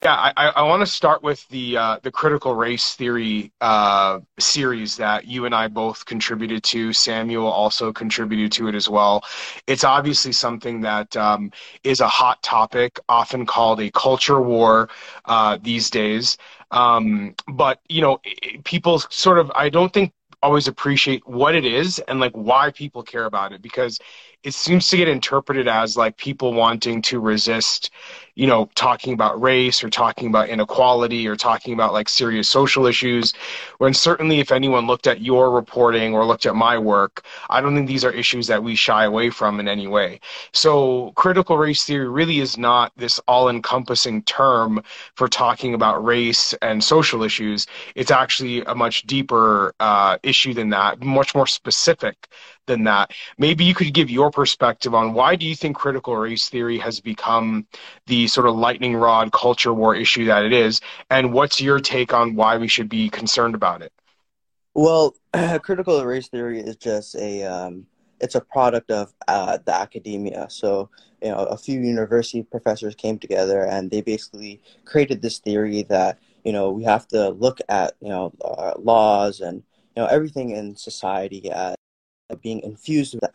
Yeah, I want to start with the critical race theory series that you and I both contributed to. Samuel also contributed to it as well. It's obviously something that is a hot topic, often called a culture war these days. But people sort of, I don't think always appreciate what it is and like why people care about it, because it seems to get interpreted as like people wanting to resist talking about race or talking about inequality or talking about like serious social issues. When certainly, if anyone looked at your reporting or looked at my work, I don't think these are issues that we shy away from in any way. So, critical race theory really is not this all encompassing term for talking about race and social issues. It's actually a much deeper issue than that, much more specific than that. Maybe you could give your perspective on why do you think critical race theory has become the sort of lightning rod culture war issue that it is, and what's your take on why we should be concerned about it? Well, critical race theory is just it's a product of the academia. So, a few university professors came together and they basically created this theory that, we have to look at, laws and, everything in society as being infused with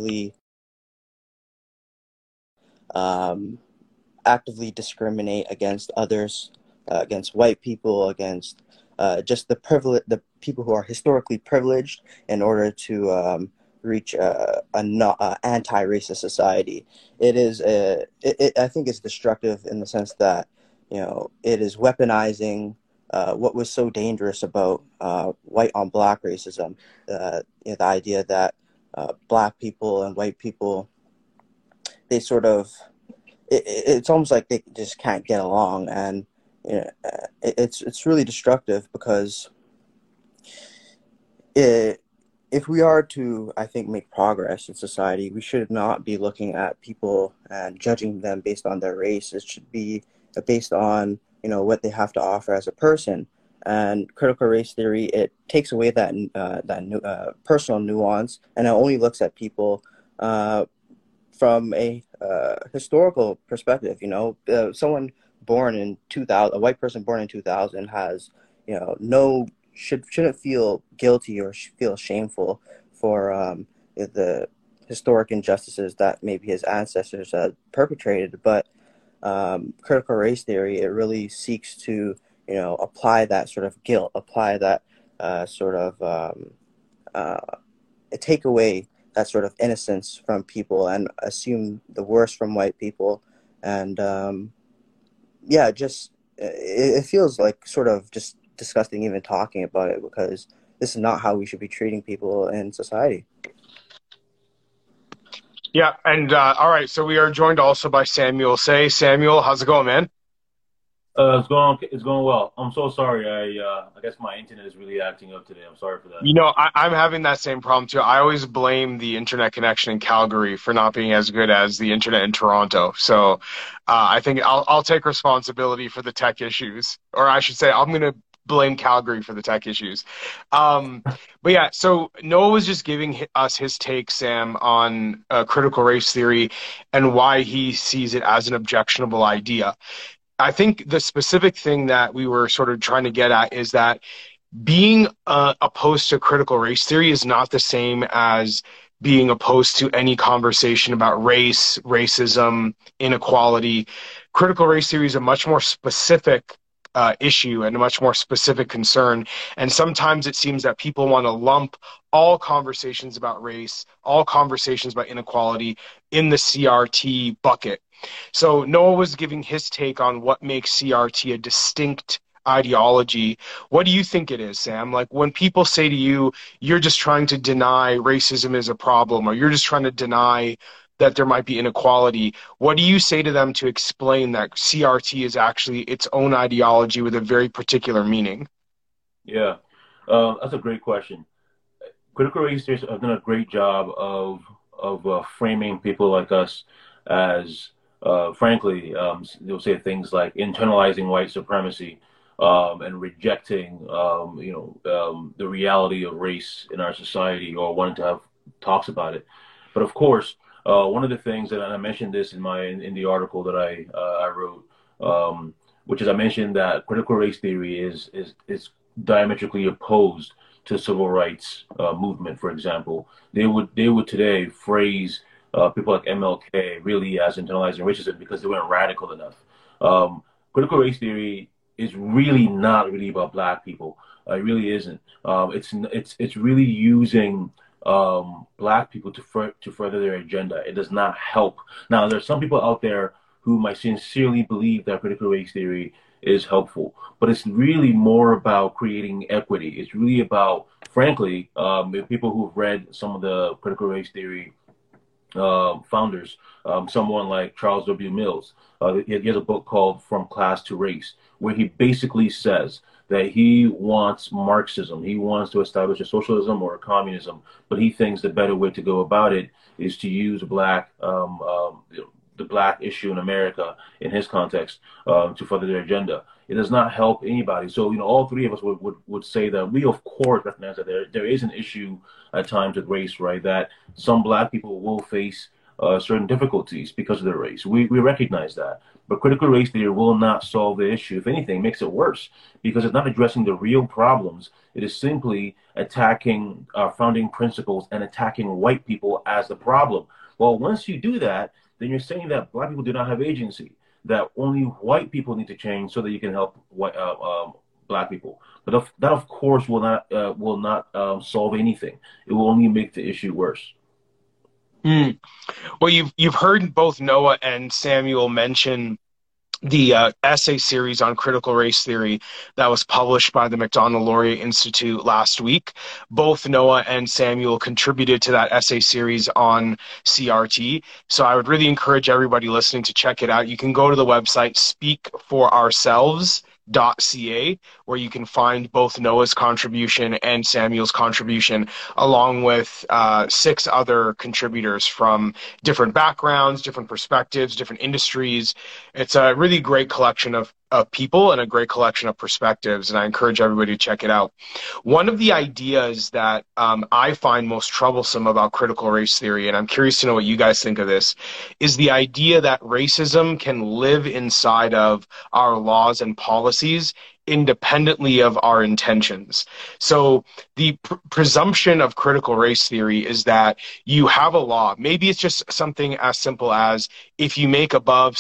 um, actively discriminate against others, against white people, against just the people who are historically privileged in order to reach a not anti-racist society. I think it's destructive in the sense that it is weaponizing what was so dangerous about white on black racism. The idea that black people and white people, they sort of it's almost like they just can't get along, and it's really destructive because it, if we are to, I think, make progress in society, we should not be looking at people and judging them based on their race. It should be based on what they have to offer as a person. And critical race theory, it takes away that personal nuance, and it only looks at people uh, from a historical perspective. Someone born in 2000, a white person born in 2000 has, no shouldn't feel guilty or feel shameful for the historic injustices that maybe his ancestors had perpetrated. But critical race theory, it really seeks to, apply that sort of guilt, apply that sort of uh, take away that sort of innocence from people and assume the worst from white people. And yeah, just it feels like sort of just disgusting even talking about it, because this is not how we should be treating people in society. Yeah, and all right, so we are joined also by Samuel. Say, Samuel, how's it going, man? It's going well. I'm so sorry. I guess my internet is really acting up today. I'm sorry for that. I'm having that same problem too. I always blame the internet connection in Calgary for not being as good as the internet in Toronto. So I think I'll take responsibility for the tech issues, or I should say, I'm going to blame Calgary for the tech issues. Um, but yeah, so Noah was just giving us his take, Sam, on critical race theory and why he sees it as an objectionable idea. I think the specific thing that we were sort of trying to get at is that being opposed to critical race theory is not the same as being opposed to any conversation about race, racism, inequality. Critical race theory is a much more specific issue and a much more specific concern. And sometimes it seems that people want to lump all conversations about race, all conversations about inequality in the CRT bucket. So Noah was giving his take on what makes CRT a distinct ideology. What do you think it is, Sam? Like when people say to you, you're just trying to deny racism is a problem, or you're just trying to deny that there might be inequality, what do you say to them to explain that CRT is actually its own ideology with a very particular meaning? Yeah, that's a great question. Critical race theory have done a great job of framing people like us as, frankly, they'll say things like internalizing white supremacy, and rejecting, the reality of race in our society, or wanting to have talks about it. But of course, one of the things that, and I mentioned this in the article that I wrote, which, as I mentioned, that critical race theory is diametrically opposed to civil rights movement. For example, they would today phrase people like MLK really as internalizing racism because they weren't radical enough. Critical race theory is really not really about black people. It really isn't. It's really using black people to further their agenda. It does not help. Now, there's some people out there who might sincerely believe that critical race theory is helpful, but it's really more about creating equity. It's really about, frankly, people who've read some of the critical race theory founders, someone like Charles W. Mills. He has a book called From Class to Race, where he basically says that he wants Marxism. He wants to establish a socialism or a communism, but he thinks the better way to go about it is to use the black issue in America, in his context, to further their agenda. It does not help anybody. So, all three of us would say that we, of course, recognize that there is an issue at times with race, right? That some black people will face certain difficulties because of their race. We recognize that. But critical race theory will not solve the issue. If anything, it makes it worse because it's not addressing the real problems. It is simply attacking our founding principles and attacking white people as the problem. Well, once you do that, then you're saying that black people do not have agency, that only white people need to change so that you can help black people. But that, of course, will not solve anything. It will only make the issue worse. Mm. Well, you've heard both Noah and Samuel mention the essay series on critical race theory that was published by the Macdonald-Laurier Institute last week. Both Noah and Samuel contributed to that essay series on CRT. So I would really encourage everybody listening to check it out. You can go to the website speakforourselves.ca, where you can find both Noah's contribution and Samuel's contribution, along with 6 other contributors from different backgrounds, different perspectives, different industries. It's a really great collection of people and a great collection of perspectives, and I encourage everybody to check it out. One of the ideas that I find most troublesome about critical race theory, and I'm curious to know what you guys think of this, is the idea that racism can live inside of our laws and policies independently of our intentions. So the presumption of critical race theory is that you have a law. Maybe it's just something as simple as if you make above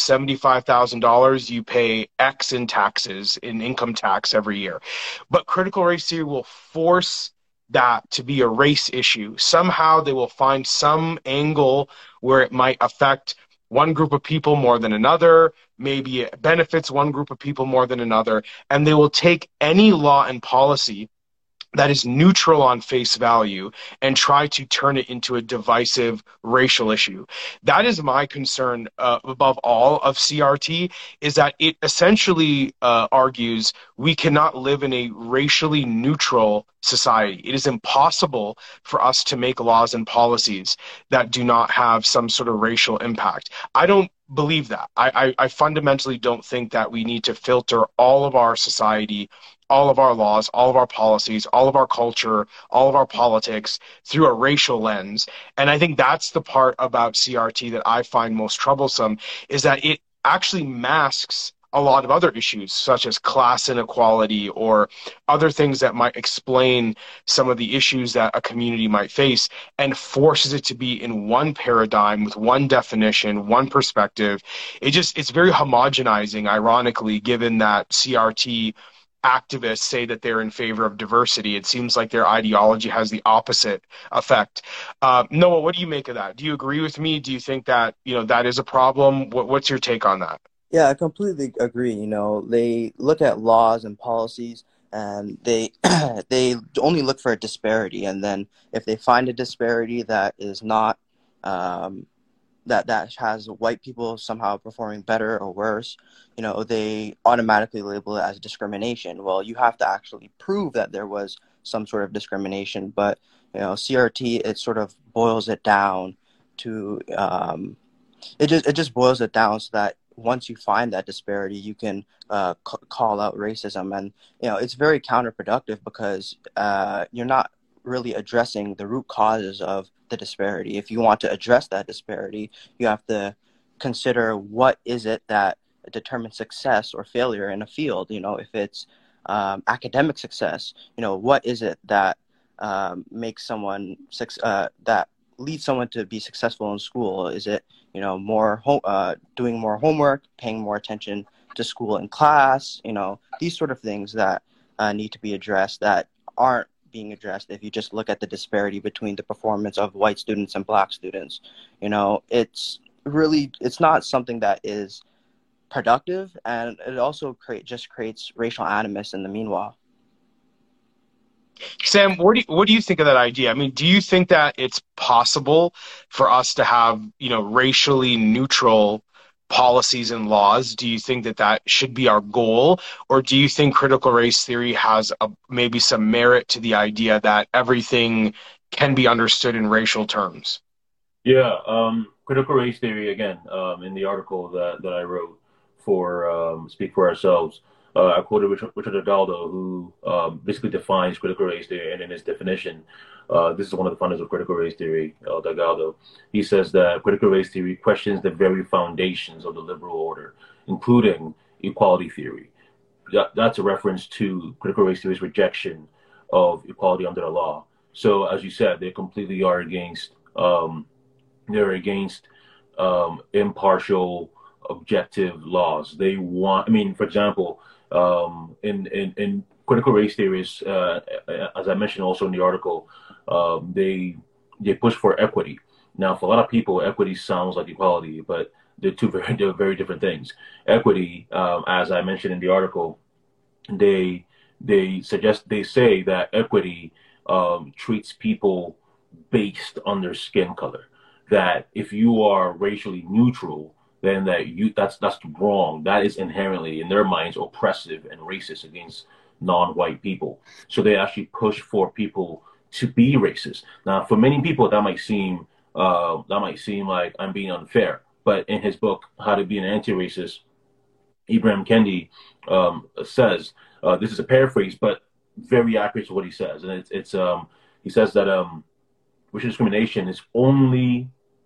$75,000, you pay X in taxes, in income tax every year. But critical race theory will force that to be a race issue. Somehow they will find some angle where it might affect one group of people more than another, maybe it benefits one group of people more than another, and they will take any law and policy that is neutral on face value and try to turn it into a divisive racial issue. That is my concern above all of CRT, is that it essentially argues we cannot live in a racially neutral society. It is impossible for us to make laws and policies that do not have some sort of racial impact. I don't believe that. I fundamentally don't think that we need to filter all of our society, all of our laws, all of our policies, all of our culture, all of our politics through a racial lens. And I think that's the part about CRT that I find most troublesome, is that it actually masks a lot of other issues, such as class inequality or other things that might explain some of the issues that a community might face, and forces it to be in one paradigm with one definition, one perspective. It's very homogenizing, ironically, given that CRT activists say that they're in favor of diversity. It seems like their ideology has the opposite effect. Noah, what do you make of that? Do you agree with me? Do you think that, that is a problem? What's your take on that? Yeah, I completely agree. They look at laws and policies and they they only look for a disparity. And then if they find a disparity that is not that has white people somehow performing better or worse, they automatically label it as discrimination. Well, you have to actually prove that there was some sort of discrimination. But CRT, it sort of boils it down to it just boils it down so that once you find that disparity, you can call out racism. And it's very counterproductive because you're not really addressing the root causes of the disparity. If you want to address that disparity, you have to consider what is it that determine success or failure in a field. You know, if it's academic success, you know, what is it that makes someone that leads someone to be successful in school? Is it, you know, doing more homework, paying more attention to school and class? You know, these sort of things that need to be addressed that aren't being addressed if you just look at the disparity between the performance of white students and black students. You know, it's not something that is productive, and it also just creates racial animus in the meanwhile. Sam, what do you think of that idea? I mean, do you think that it's possible for us to have, you know, racially neutral policies and laws? Do you think that that should be our goal, or do you think critical race theory has maybe some merit to the idea that everything can be understood in racial terms? Yeah, critical race theory, again, in the article that I wrote for Speak for Ourselves, I quoted Richard Adaldo, who basically defines critical race theory, and in his definition, this is one of the founders of critical race theory, Delgado. He says that critical race theory questions the very foundations of the liberal order, including equality theory. That's a reference to critical race theory's rejection of equality under the law. So, as you said, they completely are against impartial, objective laws. They want, I mean, for example, in critical race theories, as I mentioned also in the article, they push for equity. Now, for a lot of people, equity sounds like equality, but they're very different things. Equity, as I mentioned in the article, they say that equity treats people based on their skin color. That if you are racially neutral, then that's wrong. That is inherently, in their minds, oppressive and racist against non-white people. So they actually push for people to be racist. Now, for many people, that might seem like I'm being unfair. But in his book, How to Be an Anti-Racist, Ibram Kendi says, this is a paraphrase, but very accurate to what he says, and he says that racial discrimination is only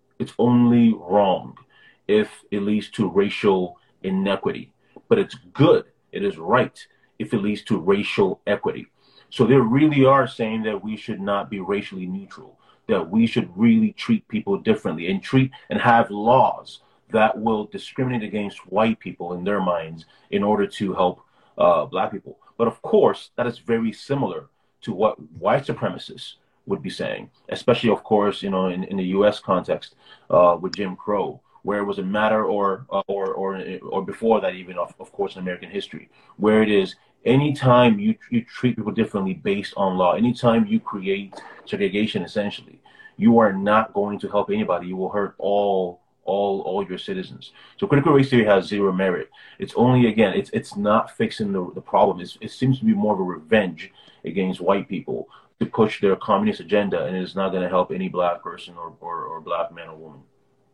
wrong if it leads to racial inequity, but it's good, it is right if it leads to racial equity. So they really are saying that we should not be racially neutral, that we should really treat people differently and have laws that will discriminate against white people in their minds in order to help black people. But of course, that is very similar to what white supremacists would be saying, especially, of course, you know, in the U.S. context with Jim Crow, where it was a matter, or before that even, of course, in American history, where it is anytime you treat people differently based on law, anytime you create segregation, essentially, you are not going to help anybody. You will hurt all your citizens. So critical race theory has zero merit. It's only, again, it's not fixing the problem. It seems to be more of a revenge against white people to push their communist agenda, and it's not going to help any black person or black man or woman.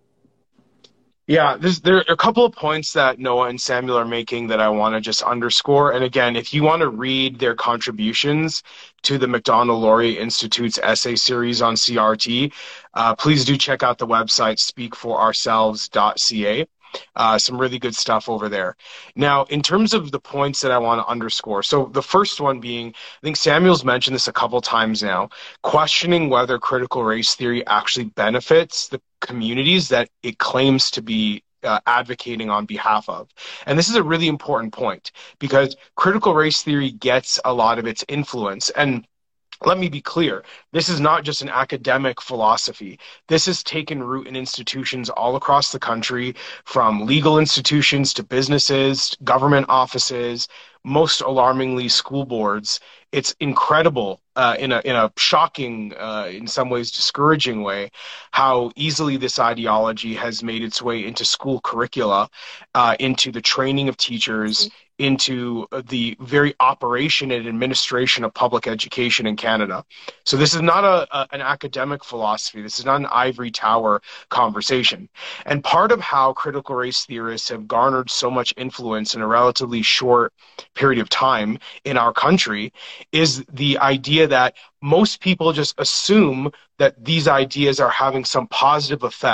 Yeah, there are a couple of points that Noah and Samuel are making that I want to just underscore. And again, if you want to read their contributions to the Macdonald-Laurier Institute's essay series on CRT, please do check out the website speakforourselves.ca. Some really good stuff over there. Now, in terms of the points that I want to underscore, so the first one being, I think Samuel's mentioned this a couple times now, questioning whether critical race theory actually benefits the communities that it claims to be advocating on behalf of. And this is a really important point, because critical race theory gets a lot of its influence. And let me be clear, this is not just an academic philosophy. This has taken root in institutions all across the country, from legal institutions to businesses, government offices, most alarmingly school boards. It's incredible in a shocking, in some ways discouraging way, how easily this ideology has made its way into school curricula, into the training of teachers, into the very operation and administration of public education in Canada. So this is not an academic philosophy. This is not an ivory tower conversation. And part of how critical race theorists have garnered so much influence in a relatively short period of time in our country is the idea that most people just assume that these ideas are having some positive effect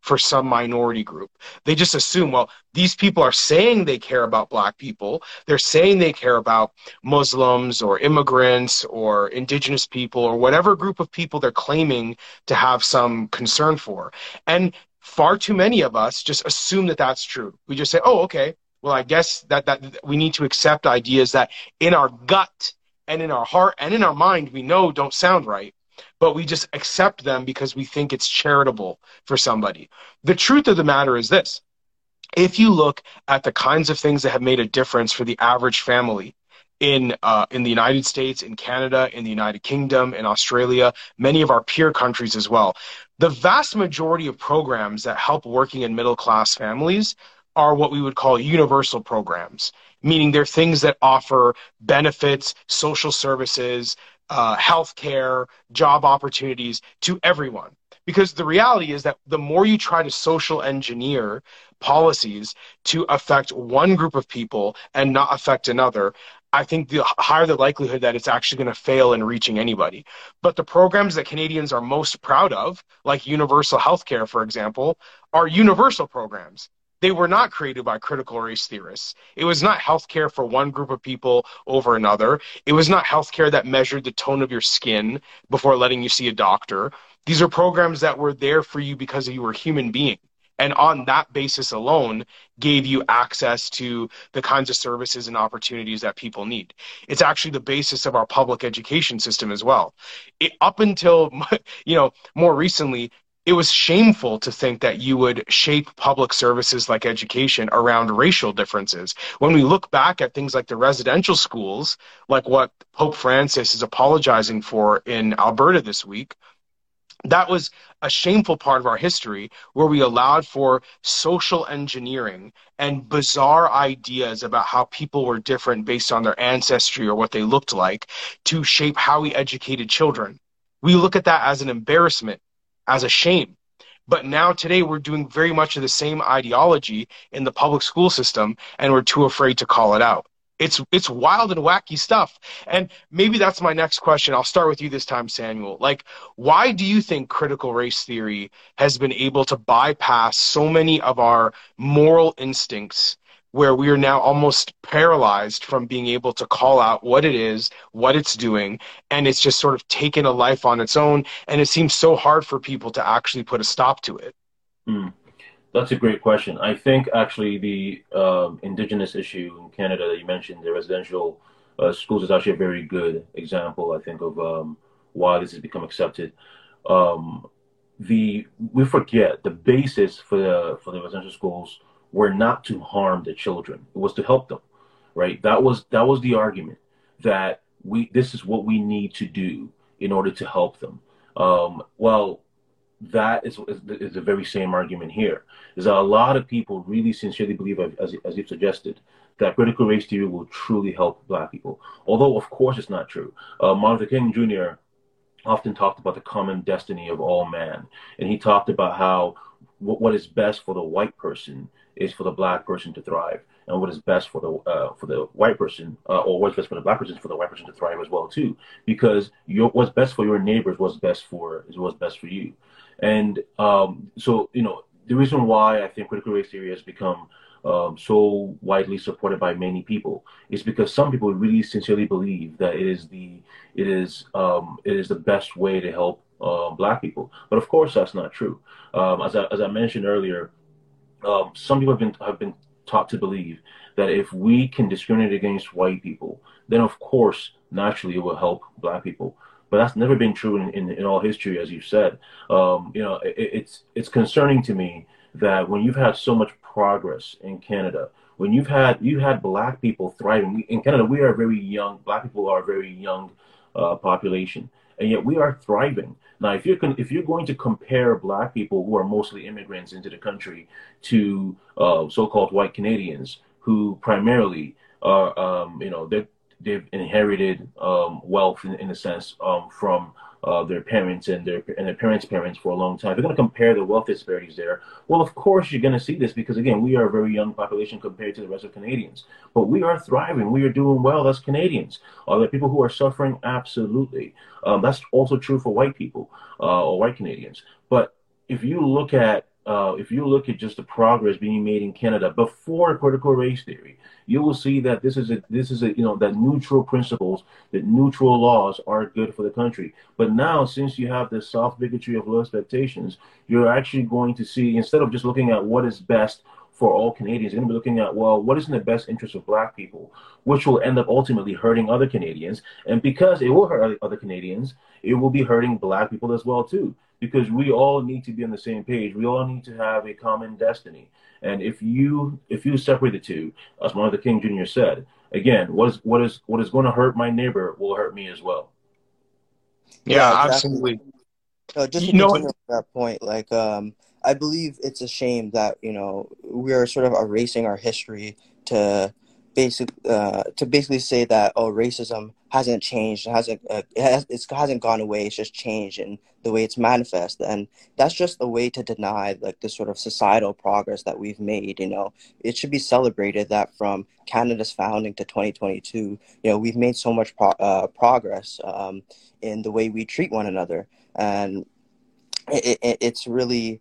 for some minority group. They just assume, well, these people are saying they care about Black people. They're saying they care about Muslims or immigrants or indigenous people or whatever group of people they're claiming to have some concern for. And far too many of us just assume that that's true. We just say, oh, okay, well, I guess that we need to accept ideas that in our gut and in our heart and in our mind we know don't sound right, but we just accept them because we think it's charitable for somebody. The truth of the matter is this. If you look at the kinds of things that have made a difference for the average family in the United States, in Canada, in the United Kingdom, in Australia, many of our peer countries as well, the vast majority of programs that help working and middle class families are what we would call universal programs, meaning they're things that offer benefits, social services, healthcare, job opportunities to everyone. Because the reality is that the more you try to social engineer policies to affect one group of people and not affect another, I think the higher the likelihood that it's actually going to fail in reaching anybody. But the programs that Canadians are most proud of, like universal healthcare, for example, are universal programs. They were not created by critical race theorists. It was not healthcare for one group of people over another. It was not healthcare that measured the tone of your skin before letting you see a doctor. These are programs that were there for you because you were a human being. And on that basis alone, gave you access to the kinds of services and opportunities that people need. It's actually the basis of our public education system as well. Up until, more recently, it was shameful to think that you would shape public services like education around racial differences. When we look back at things like the residential schools, like what Pope Francis is apologizing for in Alberta this week, that was a shameful part of our history where we allowed for social engineering and bizarre ideas about how people were different based on their ancestry or what they looked like to shape how we educated children. We look at that as an embarrassment, as a shame. But now today we're doing very much of the same ideology in the public school system, and we're too afraid to call it out. It's wild and wacky stuff. And maybe that's my next question. I'll start with you this time, Samuel. Like, why do you think critical race theory has been able to bypass so many of our moral instincts, where we are now almost paralyzed from being able to call out what it is, what it's doing, and it's just sort of taken a life on its own, and it seems so hard for people to actually put a stop to it? That's a great question. I think actually the Indigenous issue in Canada that you mentioned, the residential schools, is actually a very good example, I think, of why this has become accepted. We forget the basis for the residential schools were not to harm the children; it was to help them, right? That was the argument, that this is what we need to do in order to help them. Well, that is the very same argument here. Is that a lot of people really sincerely believe, as you've suggested, that critical race theory will truly help Black people. Although, of course, it's not true. Martin Luther King Jr. often talked about the common destiny of all man, and he talked about how what is best for the white person is for the Black person to thrive, and what is best for the white person, or what's best for the Black person, is for the white person to thrive as well too. Because what's best for your neighbors, what's best for you. And so, the reason why I think critical race theory has become so widely supported by many people is because some people really sincerely believe that it is the best way to help Black people. But of course, that's not true. As I mentioned earlier, some people have been taught to believe that if we can discriminate against white people, then of course, naturally, it will help Black people. But that's never been true in all history, as you said. It's concerning to me that when you've had so much progress in Canada, when you had Black people thriving in Canada, we are very young. Black people are a very young population, and yet we are thriving. Now, if you're going to compare Black people who are mostly immigrants into the country to so-called white Canadians, who primarily are, they've inherited wealth in a sense from their parents and their parents' parents for a long time. If you're going to compare the wealth disparities there, well, of course you're going to see this because, again, we are a very young population compared to the rest of Canadians. But we are thriving. We are doing well as Canadians. Are there people who are suffering? Absolutely. That's also true for white people or white Canadians. But if you look at if you look at just the progress being made in Canada before critical race theory, you will see that this is a that neutral principles, that neutral laws are good for the country. But now, since you have this soft bigotry of low expectations, you're actually going to see, instead of just looking at what is best for all Canadians, you're going to be looking at, well, what is in the best interest of Black people, which will end up ultimately hurting other Canadians. And because it will hurt other Canadians, it will be hurting Black people as well too, because we all need to be on the same page. We all need to have a common destiny. And if you separate the two, as Martin Luther King Jr. said, again, what is going to hurt my neighbor will hurt me as well. Yeah, Yeah, exactly. absolutely. Just You to know, continue on that point, like I believe it's a shame that we are sort of erasing our history to basically say that, oh, racism hasn't changed, it hasn't gone away, it's just changed in the way it's manifest, and that's just a way to deny like the sort of societal progress that we've made. It should be celebrated that from Canada's founding to 2022, we've made so much progress in the way we treat one another. And it's really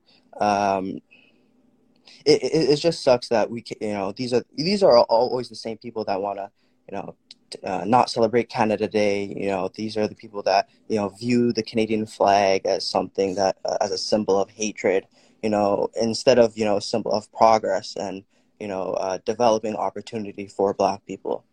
it just sucks that these are always the same people that want to not celebrate Canada Day. These are the people that view the Canadian flag as something that as a symbol of hatred, instead of a symbol of progress and developing opportunity for Black people.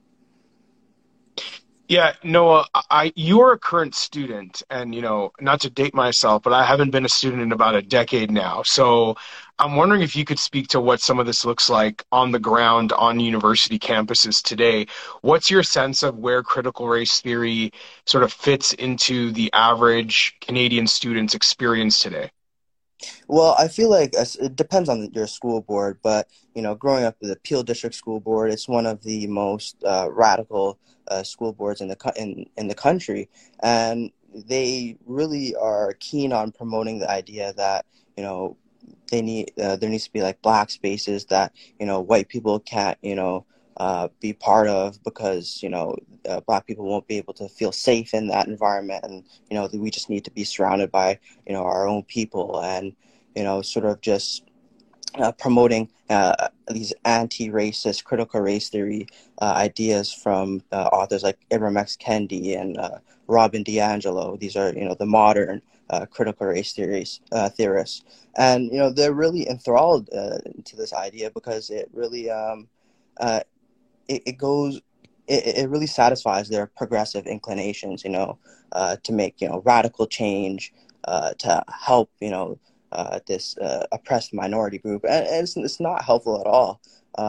yeah, Noah, you're a current student, and not to date myself, but I haven't been a student in about a decade now. So I'm wondering if you could speak to what some of this looks like on the ground on university campuses today. What's your sense of where critical race theory sort of fits into the average Canadian student's experience today? Well, I feel like it depends on your school board, but growing up with the Peel District School Board, it's one of the most radical school boards in the country, and they really are keen on promoting the idea that there needs to be like Black spaces that white people can't be part of, because Black people won't be able to feel safe in that environment, and we just need to be surrounded by our own people, and sort of just promoting these anti-racist critical race theory ideas from authors like Ibram X. Kendi and Robin DiAngelo. These are the modern critical race theorists, and they're really enthralled to this idea because it really it really satisfies their progressive inclinations, to make radical change, to help this oppressed minority group, and it's not helpful at all.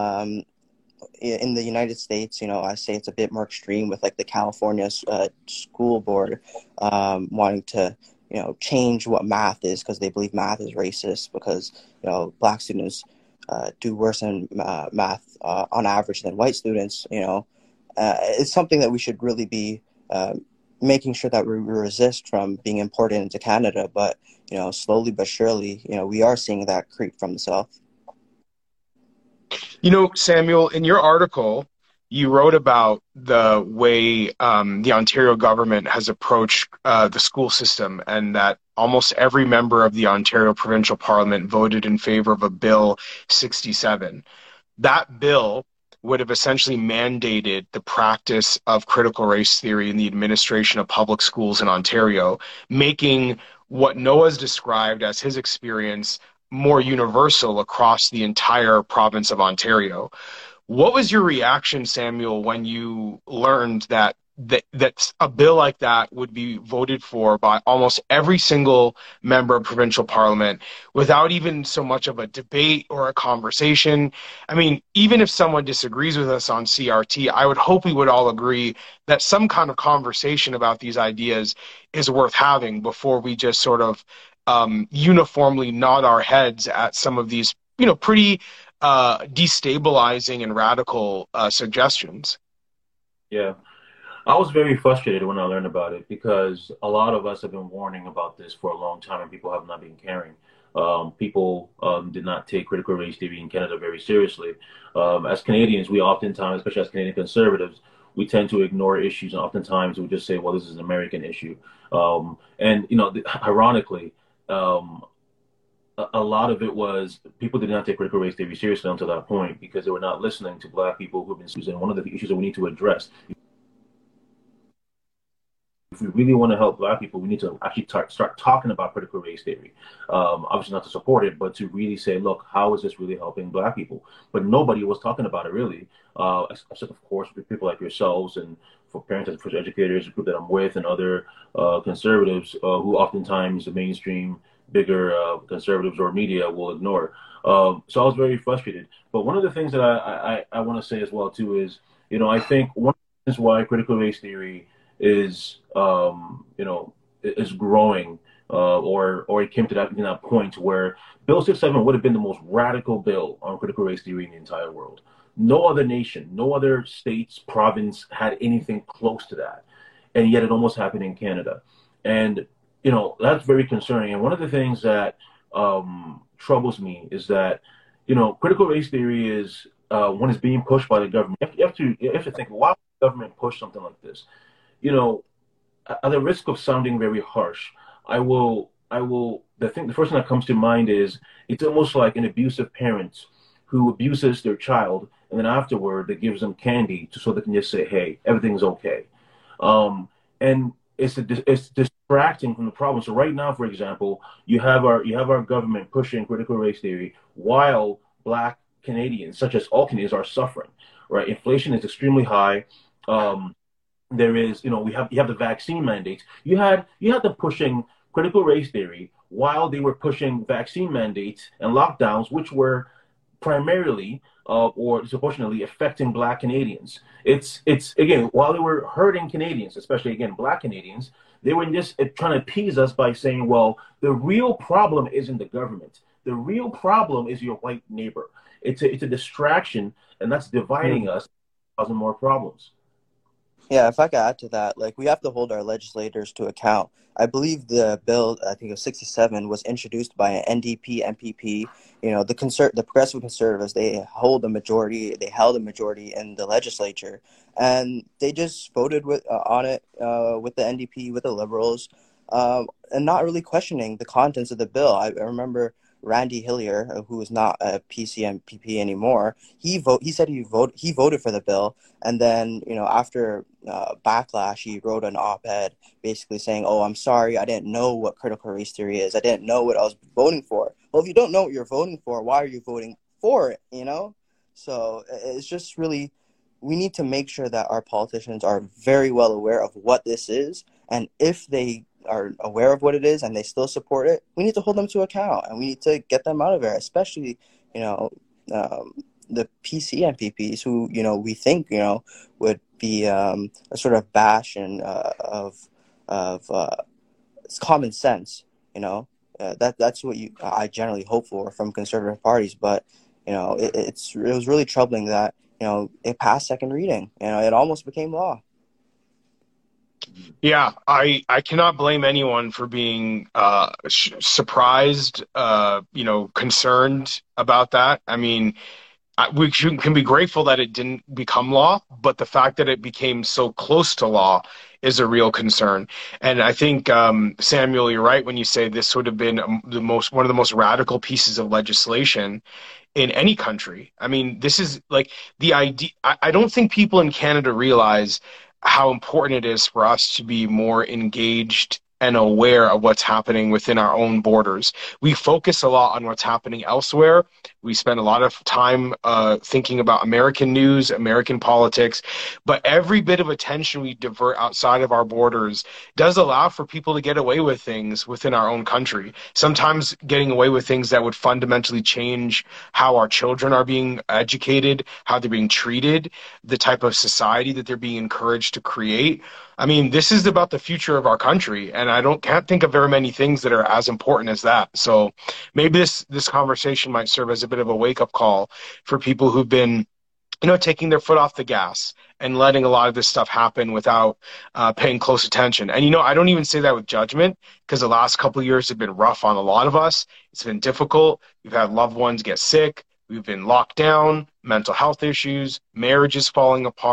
In the United States, I say it's a bit more extreme with like the California school board wanting to change what math is, because they believe math is racist, because Black students do worse in math on average than white students. It's something that we should really be making sure that we resist from being imported into Canada. But slowly but surely, we are seeing that creep from the South. Samuel, in your article, you wrote about the way the Ontario government has approached the school system, and that almost every member of the Ontario Provincial Parliament voted in favor of a Bill 67. That bill would have essentially mandated the practice of critical race theory in the administration of public schools in Ontario, making what Noah's described as his experience more universal across the entire province of Ontario. What was your reaction, Samuel, when you learned that a bill like that would be voted for by almost every single member of provincial parliament without even so much of a debate or a conversation? I mean, even if someone disagrees with us on CRT, I would hope we would all agree that some kind of conversation about these ideas is worth having before we just sort of uniformly nod our heads at some of these, pretty destabilizing and radical suggestions. Yeah. I was very frustrated when I learned about it, because a lot of us have been warning about this for a long time and people have not been caring. People did not take critical race theory in Canada very seriously. As Canadians, we oftentimes, especially as Canadian conservatives, we tend to ignore issues, and oftentimes we just say, well, this is an American issue. And, ironically, um, a lot of it was people did not take critical race theory seriously until that point because they were not listening to Black people who've been using. One of the issues that we need to address, if we really want to help Black people, we need to actually start talking about critical race theory. Obviously, not to support it, but to really say, look, how is this really helping Black people? But nobody was talking about it really, except of course with people like yourselves and for parents and for educators, a group that I'm with, and other conservatives who oftentimes the mainstream bigger conservatives or media will ignore. So I was very frustrated. But one of the things that I want to say as well too is, I think one of the reasons why critical race theory is is growing, or it came to that point where Bill 6-7 would have been the most radical bill on critical race theory in the entire world. No other nation, no other states, province had anything close to that, and yet it almost happened in Canada, and that's very concerning. And one of the things that troubles me is that critical race theory is when it's being pushed by the government. You have to think, why would the government push something like this? At the risk of sounding very harsh, the first thing that comes to mind is it's almost like an abusive parent who abuses their child, and then afterward, they gives them candy so they can just say, hey, everything's okay. And it's distracting from the problem. So right now, for example, you have our government pushing critical race theory while Black Canadians, such as all Canadians, are suffering, right? Inflation is extremely high. There is, you have the vaccine mandates. You had them pushing critical race theory while they were pushing vaccine mandates and lockdowns, which were primarily or disproportionately affecting Black Canadians. It's again, while they were hurting Canadians, especially again Black Canadians, they were just trying to appease us by saying, well, the real problem isn't the government. The real problem is your white neighbor. It's a distraction, and that's dividing us, causing more problems. Yeah, if I could add to that, like we have to hold our legislators to account. I believe the bill, I think it was 67, was introduced by an NDP MPP. The progressive conservatives, they held a majority in the legislature, and they just voted on it with the NDP, with the Liberals, and not really questioning the contents of the bill. I remember Randy Hillier, who is not a PCMPP anymore, he said he voted for the bill, and then after backlash, he wrote an op-ed basically saying, "Oh, I'm sorry, I didn't know what critical race theory is. I didn't know what I was voting for." Well, if you don't know what you're voting for, why are you voting for it? So it's just really, we need to make sure that our politicians are very well aware of what this is, and if they are aware of what it is and they still support it, we need to hold them to account, and we need to get them out of there, especially the PC MPPs who we think would be a sort of bastion of common sense. That's what I generally hope for from conservative parties, but it was really troubling that it passed second reading. It almost became law. Yeah, I cannot blame anyone for being surprised, concerned about that. I mean, we can be grateful that it didn't become law, but the fact that it became so close to law is a real concern. And I think, Samuel, you're right when you say this would have been one of the most radical pieces of legislation in any country. I mean, this is like the idea. I don't think people in Canada realize how important it is for us to be more engaged and aware of what's happening within our own borders. We focus a lot on what's happening elsewhere. We spend a lot of time thinking about American news, American politics, but every bit of attention we divert outside of our borders does allow for people to get away with things within our own country. Sometimes getting away with things that would fundamentally change how our children are being educated, how they're being treated, the type of society that they're being encouraged to create. I mean, this is about the future of our country, and I can't think of very many things that are as important as that. So maybe this conversation might serve as a bit of a wake-up call for people who've been, taking their foot off the gas and letting a lot of this stuff happen without paying close attention. And, I don't even say that with judgment, because the last couple of years have been rough on a lot of us. It's been difficult. We've had loved ones get sick. We've been locked down, mental health issues, marriages falling apart,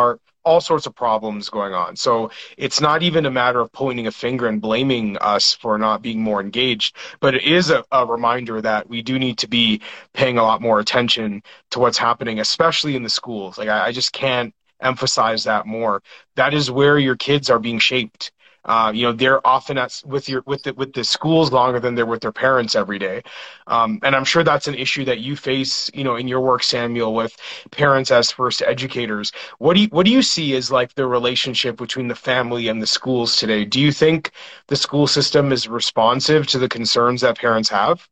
all sorts of problems going on. So it's not even a matter of pointing a finger and blaming us for not being more engaged, but it is a reminder that we do need to be paying a lot more attention to what's happening, especially in the schools. Like I just can't emphasize that more. That is where your kids are being shaped. They're often with the schools longer than they're with their parents every day, and I'm sure that's an issue that you face, in your work, Samuel, with parents as first educators. What do you see as like the relationship between the family and the schools today? Do you think the school system is responsive to the concerns that parents have?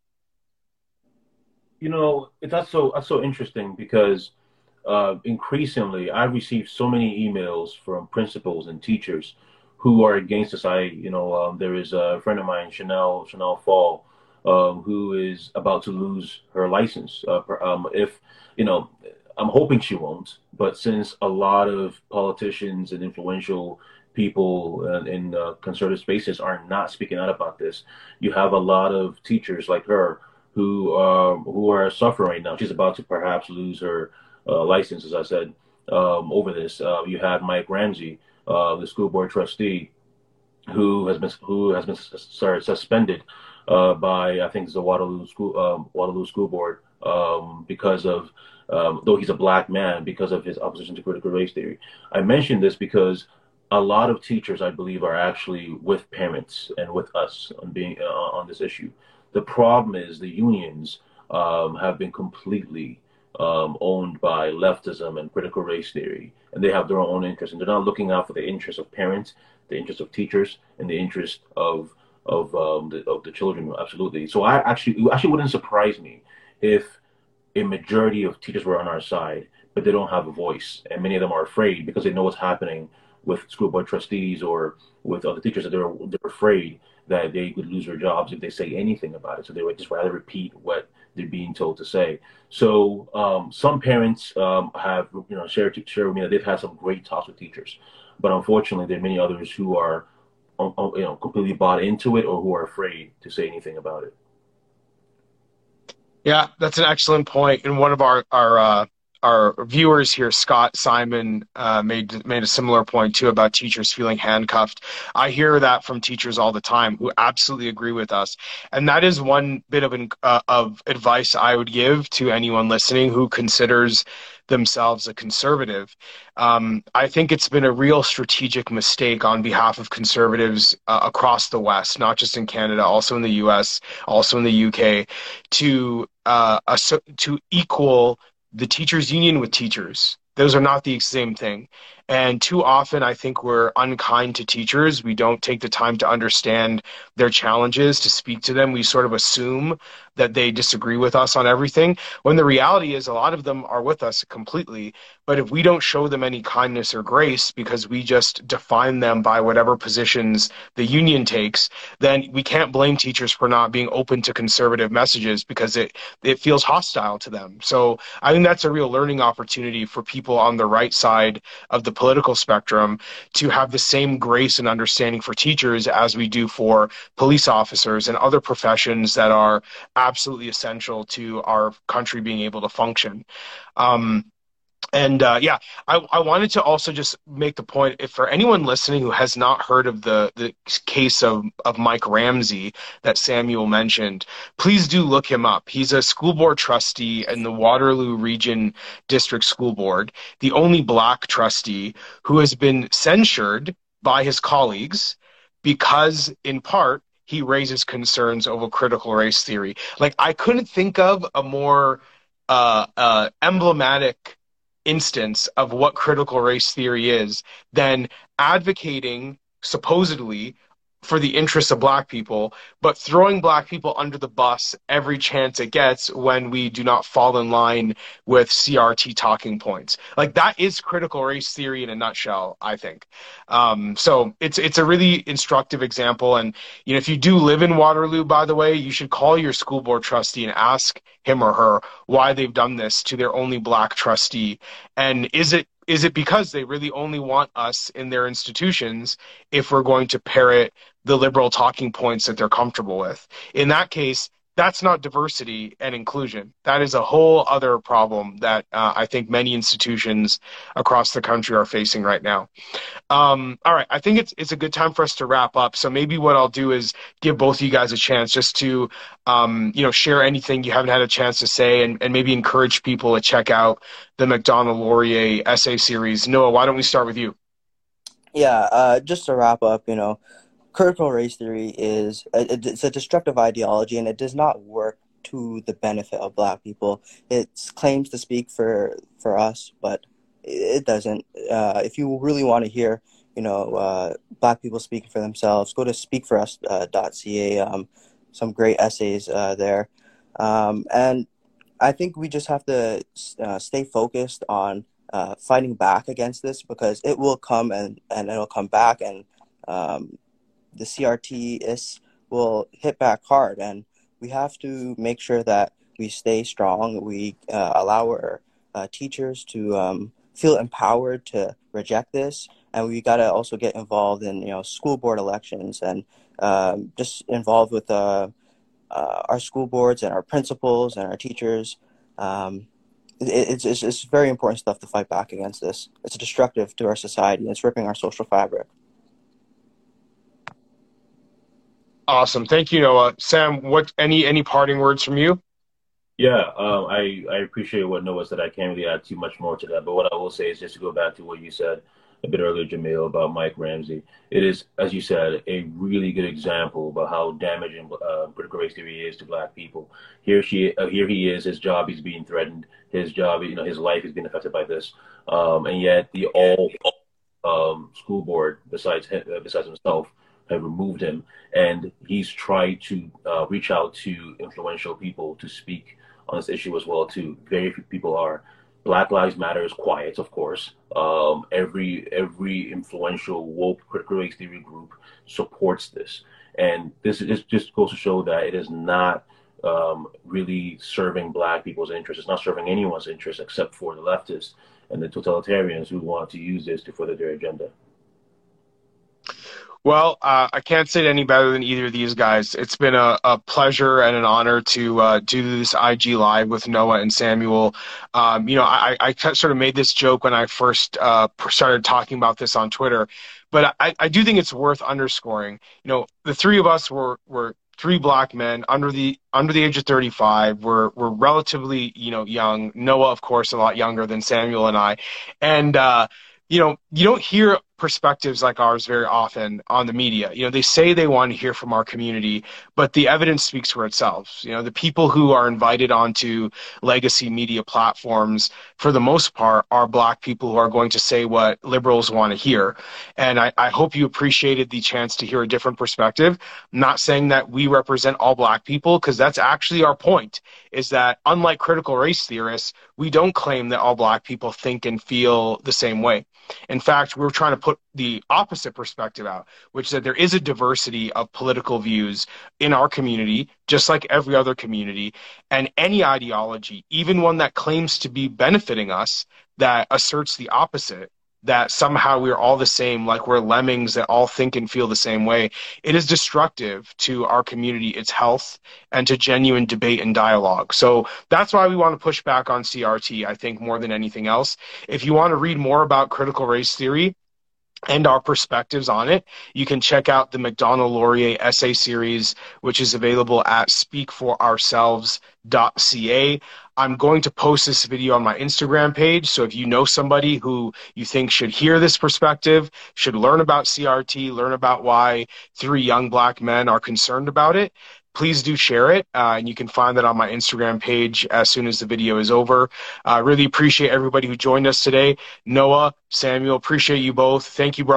That's so interesting because increasingly I've received so many emails from principals and teachers who are against society. There is a friend of mine, Chanel Fall, who is about to lose her license. If you know, I'm hoping she won't, but since a lot of politicians and influential people in conservative spaces are not speaking out about this, you have a lot of teachers like her who are suffering right now. She's about to perhaps lose her license, as I said, over this. You have Mike Ramsey, the school board trustee, who has been suspended by, I think it's the Waterloo School Board, because of, though he's a black man, because of his opposition to critical race theory. I mention this because a lot of teachers, I believe, are actually with parents and with us on this issue. The problem is the unions have been completely owned by leftism and critical race theory, and they have their own interests, and they're not looking out for the interests of parents, the interests of teachers, and the interest of the children. Absolutely. So it actually wouldn't surprise me if a majority of teachers were on our side, but they don't have a voice, and many of them are afraid because they know what's happening with school board trustees or with other teachers, that they're afraid that they could lose their jobs if they say anything about it. So they would just rather repeat what they're being told to say. So some parents have shared with me that they've had some great talks with teachers, but unfortunately, there are many others who are completely bought into it or who are afraid to say anything about it. Yeah, that's an excellent point. And one of our viewers here, Scott Simon, made a similar point too about teachers feeling handcuffed. I hear that from teachers all the time who absolutely agree with us, and that is one bit of advice I would give to anyone listening who considers themselves a conservative. I think it's been a real strategic mistake on behalf of conservatives across the West, not just in Canada, also in the U.S., also in the U.K., to equal the teachers union with teachers. Those are not the same thing. And too often, I think we're unkind to teachers. We don't take the time to understand their challenges, to speak to them. We sort of assume that they disagree with us on everything, when the reality is a lot of them are with us completely. But if we don't show them any kindness or grace because we just define them by whatever positions the union takes, then we can't blame teachers for not being open to conservative messages because it feels hostile to them. So I think that's a real learning opportunity for people on the right side of the political spectrum to have the same grace and understanding for teachers as we do for police officers and other professions that are absolutely essential to our country being able to function. I wanted to also just make the point, if for anyone listening who has not heard of the case of Mike Ramsey that Samuel mentioned, please do look him up. He's a school board trustee in the Waterloo Region District School Board, the only black trustee who has been censured by his colleagues because, in part, he raises concerns over critical race theory. Like, I couldn't think of a more emblematic instance of what critical race theory is than advocating supposedly for the interests of black people, but throwing black people under the bus every chance it gets when we do not fall in line with CRT talking points. Like, that is critical race theory in a nutshell, I think. So it's a really instructive example. And if you do live in Waterloo, by the way, you should call your school board trustee and ask him or her why they've done this to their only black trustee. And is it because they really only want us in their institutions if we're going to parrot the liberal talking points that they're comfortable with? In that case, that's not diversity and inclusion. That is a whole other problem that I think many institutions across the country are facing right now. All right, I think it's a good time for us to wrap up. So maybe what I'll do is give both of you guys a chance just to share anything you haven't had a chance to say, and maybe encourage people to check out the Macdonald-Laurier essay series. Noah, why don't we start with you? Yeah, just to wrap up, critical race theory it's a destructive ideology, and it does not work to the benefit of Black people. It claims to speak for us, but it doesn't. If you really want to hear, Black people speaking for themselves, go to speakforus.ca. Some great essays there, and I think we just have to stay focused on fighting back against this, because it will come and it'll come back, and the CRT will hit back hard, and we have to make sure that we stay strong. We allow our teachers to feel empowered to reject this, and we got to also get involved in school board elections, and just involved with our school boards and our principals and our teachers. It's very important stuff to fight back against this. It's destructive to our society, and it's ripping our social fabric. Awesome. Thank you, Noah. Sam, any parting words from you? Yeah, I appreciate what Noah said. I can't really add too much more to that. But what I will say is, just to go back to what you said a bit earlier, Jamil, about Mike Ramsey. It is, as you said, a really good example about how damaging critical race theory is to Black people. Here he is, his job is being threatened. His job, his life is being affected by this. And yet the school board, besides himself, have removed him, and he's tried to reach out to influential people to speak on this issue as well too. Very few people are. Black Lives Matter is quiet, of course. Every influential woke critical race theory group supports this, and this just goes to show that it is not really serving Black people's interests. It's not serving anyone's interests except for the leftists and the totalitarians who want to use this to further their agenda. Well, I can't say it any better than either of these guys. It's been a pleasure and an honor to do this IG Live with Noah and Samuel. I sort of made this joke when I first started talking about this on Twitter, but I do think it's worth underscoring. The three of us were three Black men under the age of 35. We're relatively young. Noah, of course, a lot younger than Samuel and I, and you don't hear perspectives like ours very often on the media. They say they want to hear from our community, but the evidence speaks for itself. The people who are invited onto legacy media platforms, for the most part, are Black people who are going to say what liberals want to hear. And I hope you appreciated the chance to hear a different perspective. I'm not saying that we represent all Black people, because that's actually our point, is that unlike critical race theorists, we don't claim that all Black people think and feel the same way. In fact, we're trying to put the opposite perspective out, which is that there is a diversity of political views in our community, just like every other community, and any ideology, even one that claims to be benefiting us, that asserts the opposite, that somehow we're all the same, like we're lemmings that all think and feel the same way, it is destructive to our community, its health, and to genuine debate and dialogue. So that's why we want to push back on CRT, I think, more than anything else. If you want to read more about critical race theory and our perspectives on it, you can check out the Macdonald-Laurier essay series, which is available at speakforourselves.ca. I'm going to post this video on my Instagram page, so if you know somebody who you think should hear this perspective, should learn about CRT, learn about why three young Black men are concerned about it, please do share it, and you can find that on my Instagram page as soon as the video is over. I really appreciate everybody who joined us today. Noah, Samuel, appreciate you both. Thank you, brother.